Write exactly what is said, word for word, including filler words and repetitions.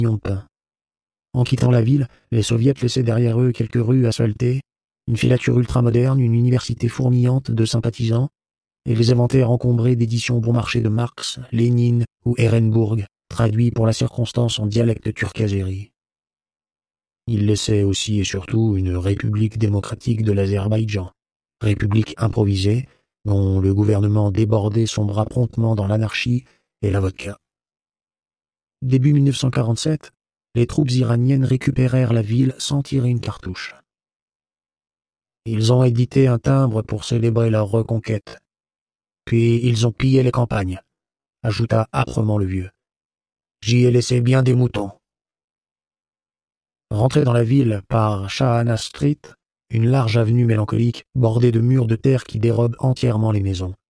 de pain. En quittant la ville, les soviets laissaient derrière eux quelques rues asphaltées, une filature ultramoderne, une université fourmillante de sympathisants, et les inventaires encombrés d'éditions bon marché de Marx, Lénine ou Ehrenburg, traduits pour la circonstance en dialecte turc-azéri. Ils laissaient aussi et surtout une république démocratique de l'Azerbaïdjan, république improvisée, dont le gouvernement débordé sombra promptement dans l'anarchie et la vodka. Début mille neuf cent quarante-sept, les troupes iraniennes récupérèrent la ville sans tirer une cartouche. Ils ont édité un timbre pour célébrer leur reconquête. Puis ils ont pillé les campagnes, ajouta âprement le vieux. J'y ai laissé bien des moutons. Rentré dans la ville par Shahana Street, une large avenue mélancolique bordée de murs de terre qui dérobent entièrement les maisons.